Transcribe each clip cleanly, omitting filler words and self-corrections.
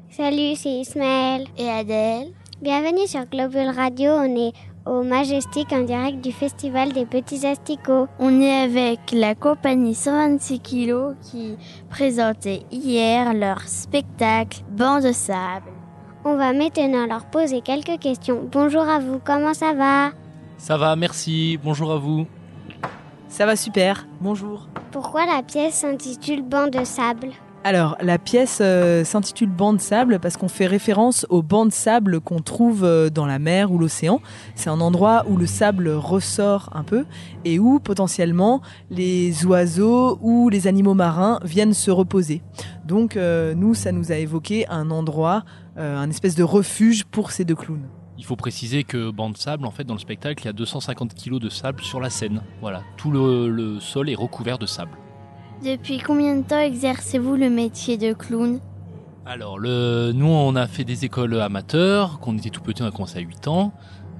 Salut, c'est Ismaël et Adèle. Bienvenue sur Globule Radio, on est au Majestic en direct du Festival des Petits Asticots. On est avec la compagnie 126 kg qui présentait hier leur spectacle Banc de sable. On va maintenant leur poser quelques questions. Bonjour à vous, comment ça va ? Ça va, merci. Bonjour à vous. Ça va super, bonjour. Pourquoi la pièce s'intitule Banc de sable ? Alors, la pièce s'intitule Banc de sable parce qu'on fait référence au banc de sable qu'on trouve dans la mer ou l'océan. C'est un endroit où le sable ressort un peu et où potentiellement les oiseaux ou les animaux marins viennent se reposer. Donc nous, ça nous a évoqué un endroit, un espèce de refuge pour ces deux clowns. Il faut préciser que Banc de sable, en fait, dans le spectacle, il y a 250 kg de sable sur la scène. Voilà, tout le sol est recouvert de sable. Depuis combien de temps exercez-vous le métier de clown ? Alors, nous, on a fait des écoles amateurs. Quand on était tout petit, on a commencé à 8 ans.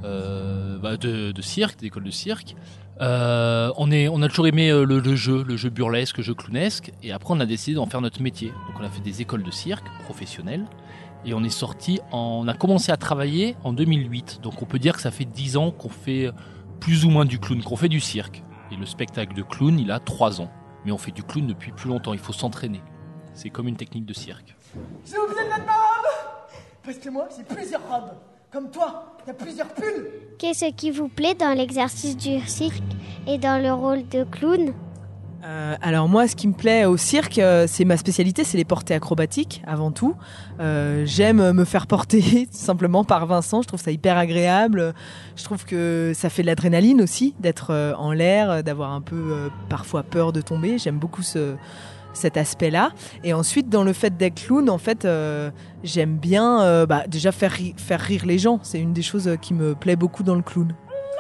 De cirque, des écoles de cirque. On a toujours aimé le jeu burlesque, le jeu clownesque. Et après, on a décidé d'en faire notre métier. Donc, on a fait des écoles de cirque professionnelles. Et on a commencé à travailler en 2008. Donc, on peut dire que ça fait 10 ans qu'on fait plus ou moins du clown, qu'on fait du cirque. Et le spectacle de clown, il a 3 ans. Mais on fait du clown depuis plus longtemps, il faut s'entraîner. C'est comme une technique de cirque. J'ai oublié de mettre ma robe ! Parce que moi, j'ai plusieurs robes. Comme toi, t'as plusieurs pulls. Qu'est-ce qui vous plaît dans l'exercice du cirque et dans le rôle de clown ? Alors moi, ce qui me plaît au cirque, c'est ma spécialité, c'est les portées acrobatiques avant tout. J'aime me faire porter tout simplement par Vincent, je trouve ça hyper agréable. Je trouve que ça fait de l'adrénaline aussi, d'être en l'air, d'avoir un peu parfois peur de tomber. J'aime beaucoup cet aspect-là. Et ensuite, dans le fait d'être clown, en fait, j'aime bien déjà faire rire les gens. C'est une des choses qui me plaît beaucoup dans le clown.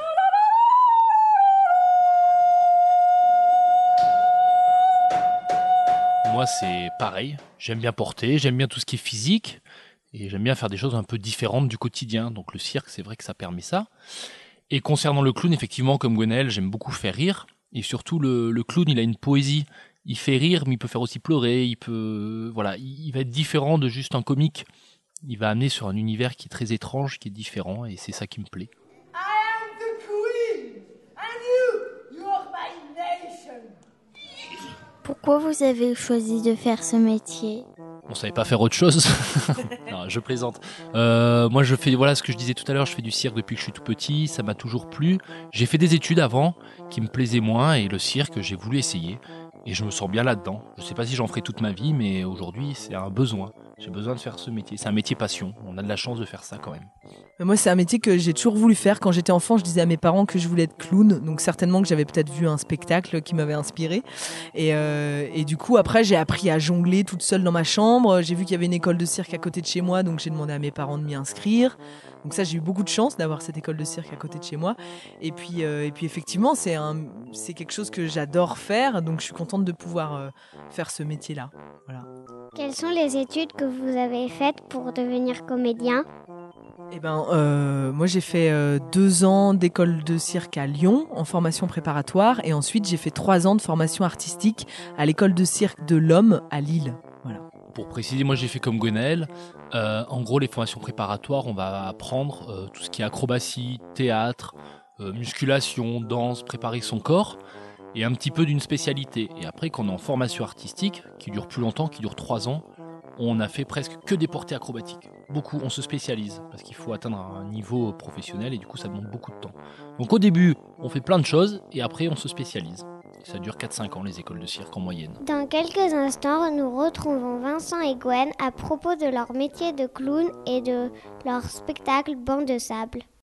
Moi, c'est pareil. J'aime bien porter, j'aime bien tout ce qui est physique. Et j'aime bien faire des choses un peu différentes du quotidien. Donc le cirque, c'est vrai que ça permet ça. Et concernant le clown, effectivement, comme Gwenaël, j'aime beaucoup faire rire. Et surtout, le clown, il a une poésie. Il fait rire, mais il peut faire aussi pleurer. Il va être différent de juste un comique. Il va amener sur un univers qui est très étrange, qui est différent. Et c'est ça qui me plaît. I am the queen, and you are my nation. Pourquoi vous avez choisi de faire ce métier ? On savait pas faire autre chose. Non, je plaisante. Moi, je fais, ce que je disais tout à l'heure, je fais du cirque depuis que je suis tout petit. Ça m'a toujours plu. J'ai fait des études avant qui me plaisaient moins et le cirque, j'ai voulu essayer. Et je me sens bien là-dedans. Je sais pas si j'en ferai toute ma vie, mais aujourd'hui, c'est un besoin. J'ai besoin de faire ce métier. C'est un métier passion. On a de la chance de faire ça quand même. Moi, c'est un métier que j'ai toujours voulu faire. Quand j'étais enfant, je disais à mes parents que je voulais être clown. Donc certainement que j'avais peut-être vu un spectacle qui m'avait inspiré. Et du coup, après, j'ai appris à jongler toute seule dans ma chambre. J'ai vu qu'il y avait une école de cirque à côté de chez moi, donc j'ai demandé à mes parents de m'y inscrire. Donc ça, j'ai eu beaucoup de chance d'avoir cette école de cirque à côté de chez moi. Et puis effectivement, c'est quelque chose que j'adore faire. Donc je suis contente de pouvoir faire ce métier-là. Voilà. Quelles sont les études que vous avez faites pour devenir comédien ? Moi j'ai fait 2 ans d'école de cirque à Lyon en formation préparatoire et ensuite j'ai fait 3 ans de formation artistique à l'école de cirque de l'Homme à Lille. Voilà. Pour préciser, moi j'ai fait comme Gwenaël. En gros, les formations préparatoires, on va apprendre tout ce qui est acrobatie, théâtre, musculation, danse, préparer son corps et un petit peu d'une spécialité. Et après, quand on est en formation artistique, qui dure plus longtemps, qui dure 3 ans, on a fait presque que des portées acrobatiques. Beaucoup, on se spécialise parce qu'il faut atteindre un niveau professionnel et du coup ça demande beaucoup de temps. Donc au début, on fait plein de choses et après on se spécialise. Ça dure 4-5 ans les écoles de cirque en moyenne. Dans quelques instants, nous retrouvons Vincent et Gwen à propos de leur métier de clown et de leur spectacle Banc de sable.